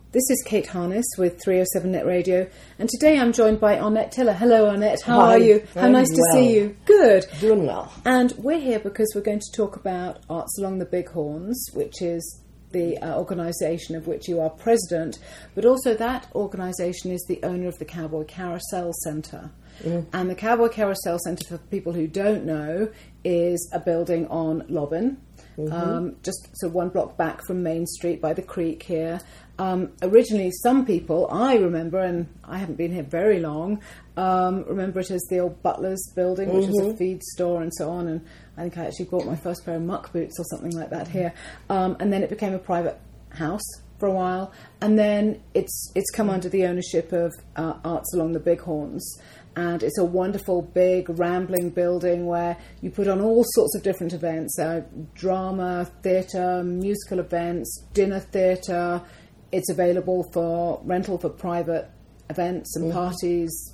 This is Kate Harness with 307 Net Radio, and today I'm joined by Arnette Tiller. Hello, Arnette. How are you? How nice to see you. Good. Doing well. And we're here because we're going to talk about Arts Along the Bighorns, which is the organisation of which you are president, but also that organisation is the owner of the Cowboy Carousel Centre. And the Cowboy Carousel Centre, for people who don't know, is a building on Lobbin, just so one block back from Main Street by the creek here. Originally, some people, I remember, and I haven't been here very long, remember it as the old Butler's building, which was a feed store and so on, and I think I actually bought my first pair of muck boots or something like that here. And then it became a private house for a while, and then it's come under the ownership of Arts Along the Bighorns. And it's a wonderful, big, rambling building where you put on all sorts of different events, drama, theatre, musical events, dinner theatre. It's available for rental for private events and parties,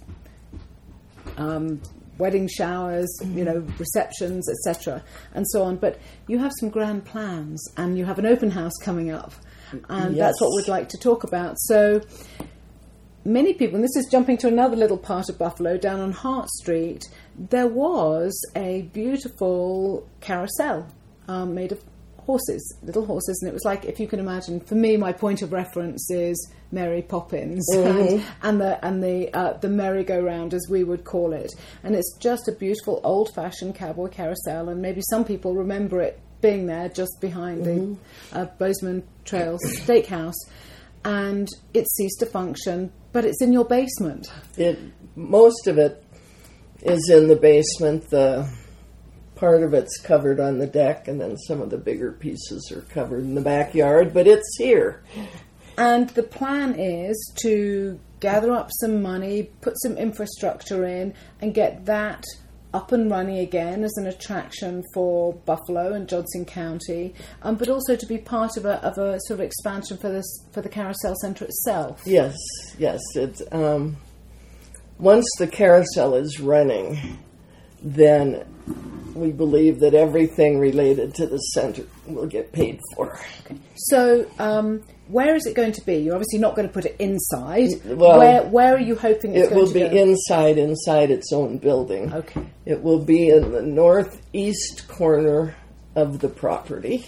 wedding showers, receptions, etc., and so on. But you have some grand plans, and you have an open house coming up, and that's what we'd like to talk about. So many people, and this is jumping to another little part of Buffalo, down on Hart Street, there was a beautiful carousel made of horses, little horses, and it was like, if you can imagine, for me, my point of reference is Mary Poppins and the merry-go-round, as we would call it, and it's just a beautiful old-fashioned cowboy carousel, and maybe some people remember it being there just behind the Bozeman Trail Steakhouse, and it ceased to function, but it's in your basement. Most of it is in the basement. The part of it's covered on the deck, and then some of the bigger pieces are covered in the backyard, but it's here. And the plan is to gather up some money, put some infrastructure in, and get that up and running again as an attraction for Buffalo and Johnson County, but also to be part of a sort of expansion for the Carousel Centre itself. Yes. It's once the carousel is running, then we believe that everything related to the centre will get paid for. Okay. So, where is it going to be? You're obviously not going to put it inside. Well, where are you hoping it's going to go? It will be inside its own building. Okay. It will be in the northeast corner of the property.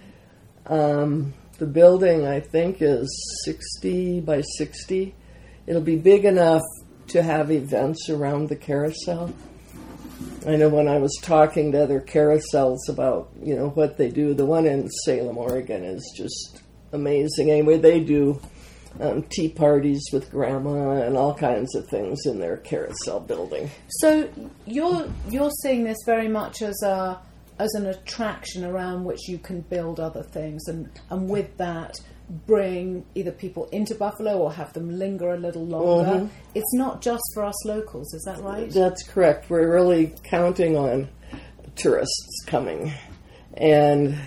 The building, I think, is 60 by 60. It'll be big enough to have events around the carousel. I know when I was talking to other carousels about, what they do, the one in Salem, Oregon is just amazing. Anyway, they do tea parties with grandma and all kinds of things in their carousel building. So you're seeing this very much as an attraction around which you can build other things, and with that bring either people into Buffalo or have them linger a little longer. It's not just for us locals, is that right? That's correct. We're really counting on tourists coming, and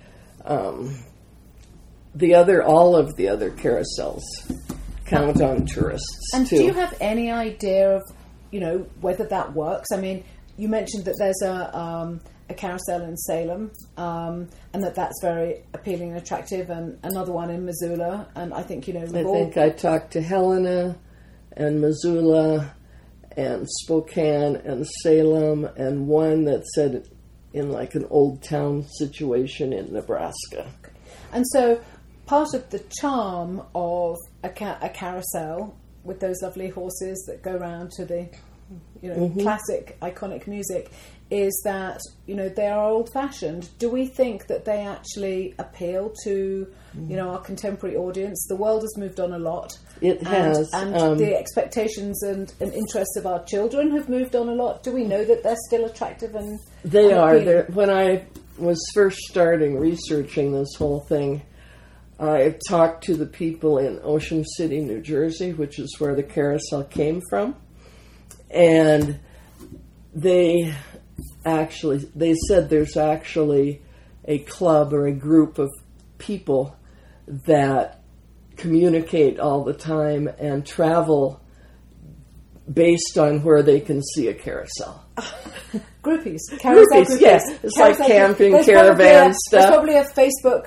all of the other carousels count on tourists. And too. Do you have any idea of whether that works? I mean, you mentioned that there's a carousel in Salem, and that's very appealing and attractive, and another one in Missoula, and I think, I talked to Helena and Missoula and Spokane and Salem, and one that said in like an old town situation in Nebraska. Okay. And so part of the charm of a carousel with those lovely horses that go round to the classic, iconic music is that, they are old-fashioned. Do we think that they actually appeal to, our contemporary audience? The world has moved on a lot. It has. And the expectations and interests of our children have moved on a lot. Do we know that they're still attractive and They are. When I was first starting researching this whole thing, I talked to the people in Ocean City, New Jersey, which is where the carousel came from. And they said there's actually a club or a group of people that communicate all the time and travel based on where they can see a carousel. Groupies. Carousel groupies. Yes. It's carousel, like camping, caravan stuff. There's probably a Facebook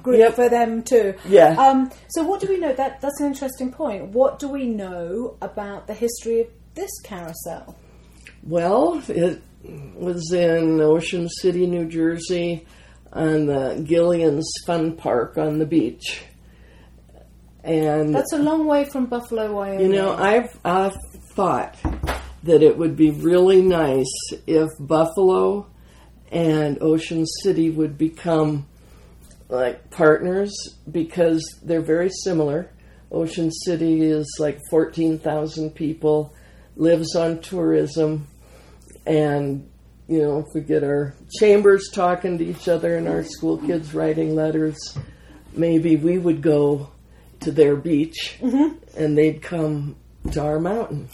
group for them too. Yeah. So what do we know? That's an interesting point. What do we know about the history of this carousel? Well, it was in Ocean City, New Jersey, on the Gillian's Fun Park on the beach. And that's a long way from Buffalo, Wyoming. You know, I've thought that it would be really nice if Buffalo and Ocean City would become like partners, because they're very similar. Ocean City is like 14,000 people, lives on tourism, and you know, if we get our chambers talking to each other and our school kids writing letters, maybe we would go to their beach and they'd come to our mountain.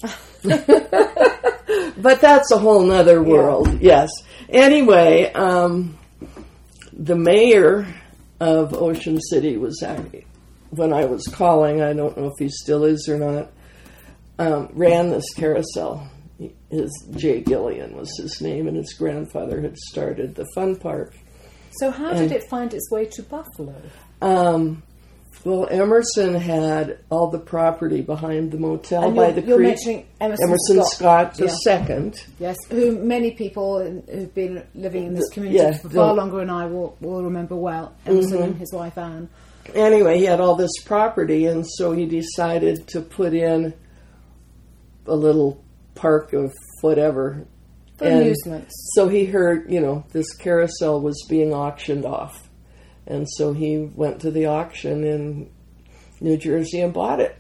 But that's a whole nother world. Yes. Anyway, the mayor of Ocean City was actually, when I was calling, I don't know if he still is or not, ran this carousel. Jay Gillian was his name, and his grandfather had started the fun park. So how did it find its way to Buffalo? Well, Emerson had all the property behind the motel and by the you're creek. Mentioning Emerson Scott the second. Yes, who many people who've been living in this community for far longer than I will remember well. Emerson and his wife Anne. Anyway, he had all this property, and so he decided to put in a little park of whatever. For amusements. So he heard, you know, this carousel was being auctioned off. And so he went to the auction in New Jersey and bought it.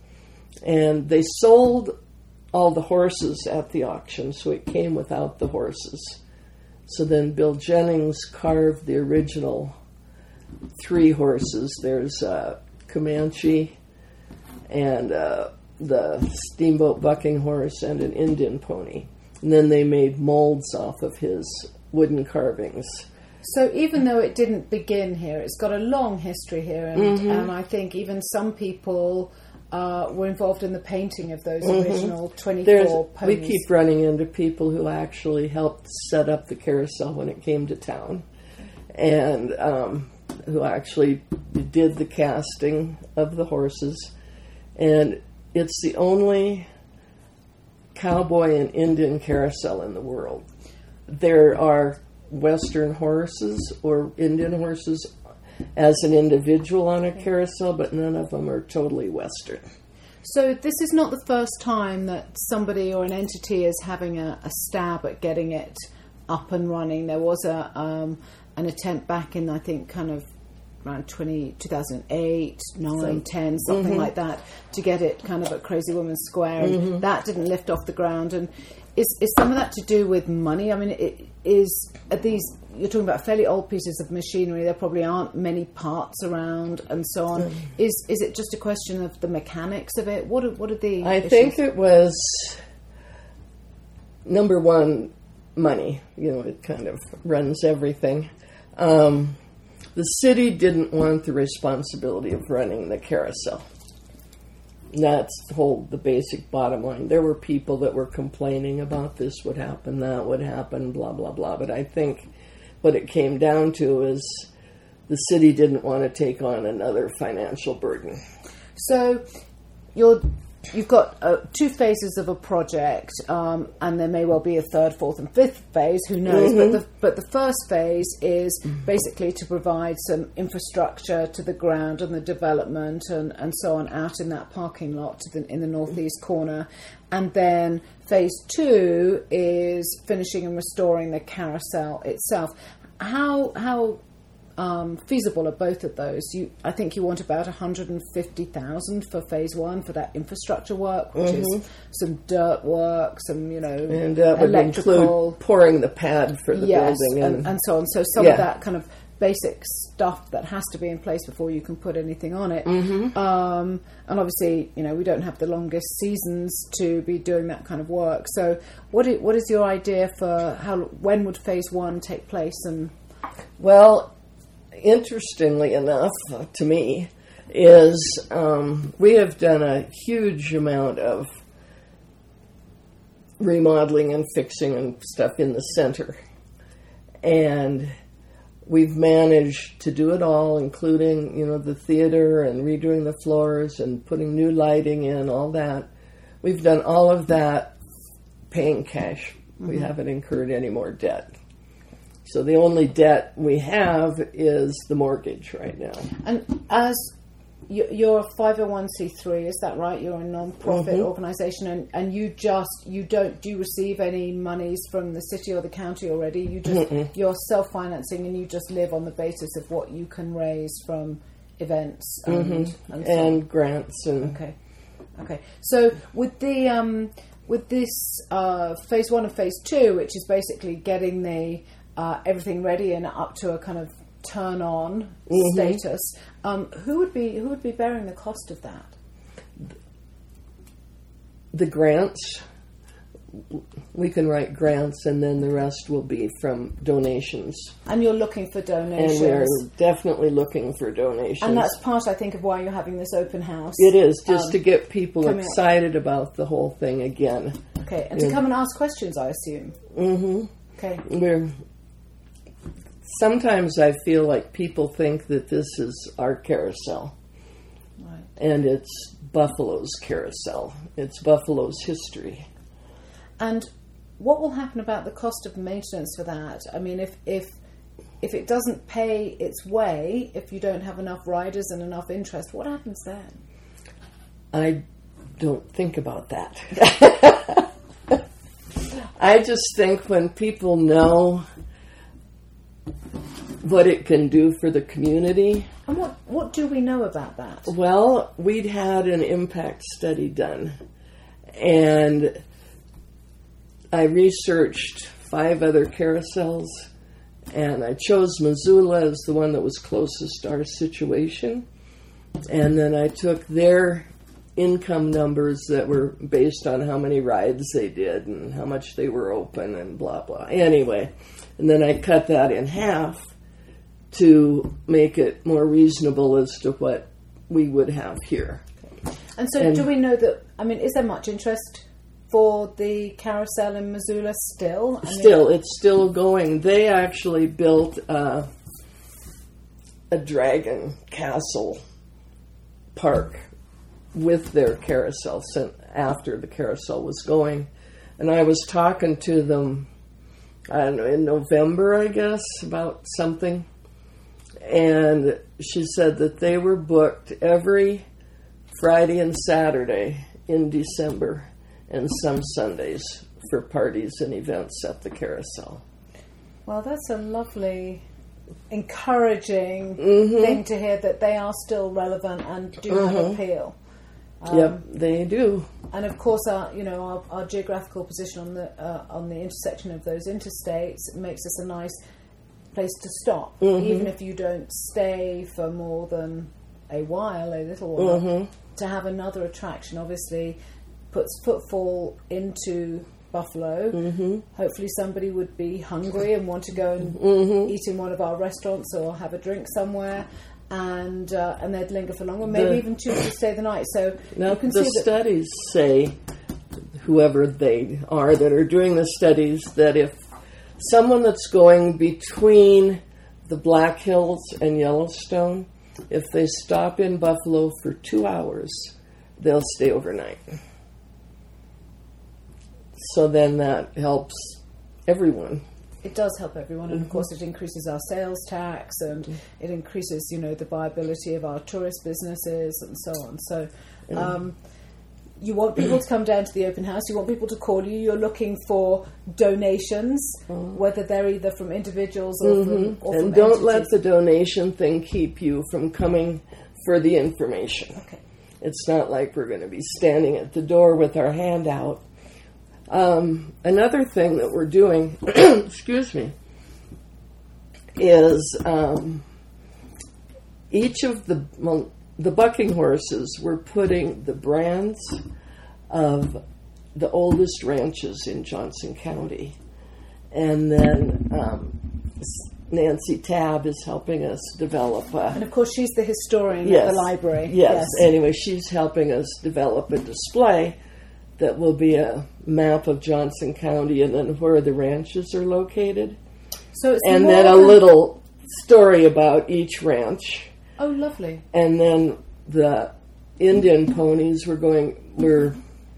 And they sold all the horses at the auction, so it came without the horses. So then Bill Jennings carved the original 3 horses. There's Comanche and the Steamboat Bucking Horse and an Indian pony. And then they made molds off of his wooden carvings. So even though it didn't begin here, it's got a long history here, and I think even some people were involved in the painting of those original 24 ponies. We keep running into people who actually helped set up the carousel when it came to town, and who actually did the casting of the horses. And it's the only cowboy and Indian carousel in the world. There are Western horses or Indian horses as an individual on a carousel, but none of them are totally Western. So this is not the first time that somebody or an entity is having a stab at getting it up and running. There was an attempt back in, I think, kind of around 2008, 9, 10, something like that, to get it kind of at Crazy Woman Square, and that didn't lift off the ground. And is some of that to do with money? I mean, you're talking about fairly old pieces of machinery. There probably aren't many parts around, and so on. Is it just a question of the mechanics of it? What are the I issues? think it was, number one, money. You know, it kind of runs everything. The city didn't want the responsibility of running the carousel. That's the basic bottom line. There were people that were complaining about this would happen, that would happen, blah, blah, blah. But I think what it came down to is the city didn't want to take on another financial burden. So you've got 2 phases of a project, and there may well be a 3rd, 4th, and 5th phase. Who knows? But the first phase is basically to provide some infrastructure to the ground and the development and so on out in that parking lot in the northeast corner. And then phase 2 is finishing and restoring the carousel itself. How feasible are both of those? I think you want about $150,000 for phase 1 for that infrastructure work, which is some dirt work, some and that would electrical, include pouring the pad for the building and so on. So some of that kind of basic stuff that has to be in place before you can put anything on it. And obviously, we don't have the longest seasons to be doing that kind of work. So what is your idea for when would phase 1 take place? And well, interestingly enough, to me, is we have done a huge amount of remodeling and fixing and stuff in the center. And we've managed to do it all, including, the theater and redoing the floors and putting new lighting in, all that. We've done all of that paying cash. We haven't incurred any more debt. So the only debt we have is the mortgage right now. And as you're a 501c3, is that right? You're a non-profit organisation, and do you receive any monies from the city or the county already? You're self-financing, and you just live on the basis of what you can raise from events and grants and okay. So with the with this phase 1 and phase 2, which is basically getting the everything ready and up to a kind of turn on status, who would be bearing the cost of that? The grants. We can write grants, and then the rest will be from donations. And you're looking for donations. And we're definitely looking for donations. And that's part, I think, of why you're having this open house. It is, just to get people excited about the whole thing again. Okay, and to come and ask questions, I assume. Mm-hmm. Okay. Sometimes I feel like people think that this is our carousel. Right. And it's Buffalo's carousel. It's Buffalo's history. And what will happen about the cost of maintenance for that? I mean, if it doesn't pay its way, if you don't have enough riders and enough interest, what happens then? I don't think about that. I just think when people know what it can do for the community. And what do we know about that? Well, we'd had an impact study done, and I researched 5 other carousels, and I chose Missoula as the one that was closest to our situation. And then I took their income numbers that were based on how many rides they did and how much they were open and blah, blah. Anyway, and then I cut that in half to make it more reasonable as to what we would have here. Okay. And so do we know that, is there much interest for the carousel in Missoula still? It's still going. They actually built a dragon castle park with their carousel after the carousel was going. And I was talking to them, I don't know, in November, I guess, about something. And she said that they were booked every Friday and Saturday in December, and some Sundays for parties and events at the carousel. Well, that's a lovely, encouraging thing to hear, that they are still relevant and do have appeal. Yep, they do. And of course, our geographical position on the intersection of those interstates makes us a nice place to stop, even if you don't stay for more than a little while. To have another attraction, obviously, puts footfall into Buffalo. Hopefully somebody would be hungry and want to go and eat in one of our restaurants or have a drink somewhere, and they'd linger for longer, maybe even choose to stay the night. So now you can the studies say, whoever they are that are doing the studies, that if someone that's going between the Black Hills and Yellowstone, if they stop in Buffalo for 2 hours, they'll stay overnight. So then that helps everyone. It does help everyone, and of course it increases our sales tax, and it increases, the viability of our tourist businesses and so on. So you want people to come down to the open house, you want people to call you, you're looking for donations, whether they're either from individuals or from and don't entities. let the donation thing keep you from coming for the information. Okay. It's not like we're going to be standing at the door with our hand out. Another thing that we're doing, excuse me, is each of the bucking horses, we're putting the brands of the oldest ranches in Johnson County. And then Nancy Tabb is helping us develop and of course she's the historian at the library. Yes. Anyway, she's helping us develop a display that will be a map of Johnson County and then where the ranches are located. So it's and then a little story about each ranch. Oh, lovely. And then the Indian ponies were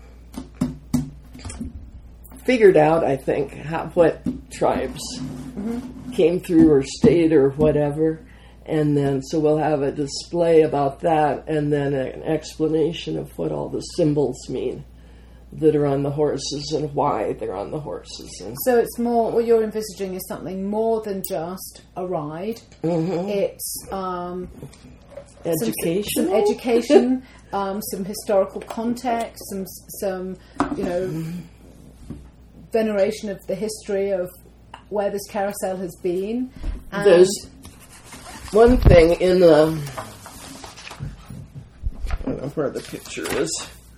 figured out, I think, what tribes came through or stayed or whatever. And then, so we'll have a display about that and then an explanation of what all the symbols mean that are on the horses and why they're on the horses. And so it's more, what you're envisaging is something more than just a ride. It's education, some education, some historical context, some veneration of the history of where this carousel has been. And there's one thing in the, I don't know where the picture is.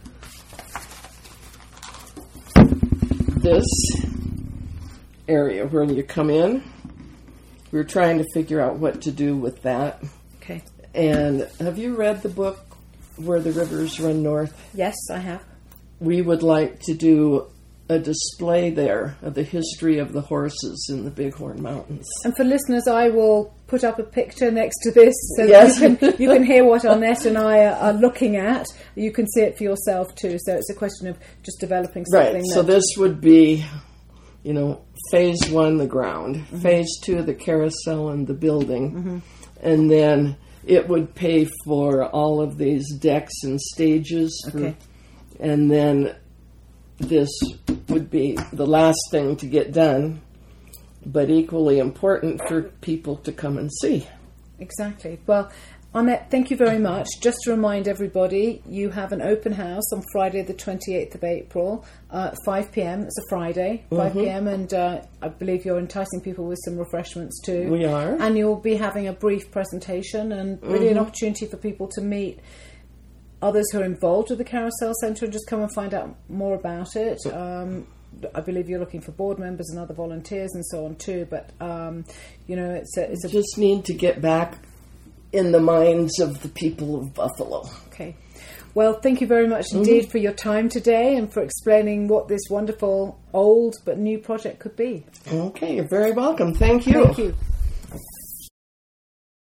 This area where you come in, we were trying to figure out what to do with that. Okay. And have you read the book Where the Rivers Run North? Yes, I have. We would like to do a display there of the history of the horses in the Bighorn Mountains. And for listeners, I will put up a picture next to this so yes. that you can hear what Annette and I are looking at. You can see it for yourself too. So it's a question of just developing something. Right. So this would be, phase 1, the ground. Phase 2, the carousel and the building. And then it would pay for all of these decks and stages. Okay. And then this would be the last thing to get done, but equally important for people to come and see. Exactly. Well, Annette, thank you very much. Just to remind everybody, you have an open house on Friday the 28th of April, 5 p.m. It's a Friday, 5 p.m. And I believe you're enticing people with some refreshments too. We are. And you'll be having a brief presentation and really an opportunity for people to meet others who are involved with the Carousel Centre and just come and find out more about it. I believe you're looking for board members and other volunteers and so on too. But it's just need to get back in the minds of the people of Buffalo. Okay. Well, thank you very much indeed for your time today and for explaining what this wonderful old but new project could be. Okay, you're very welcome. Thank you. Thank you.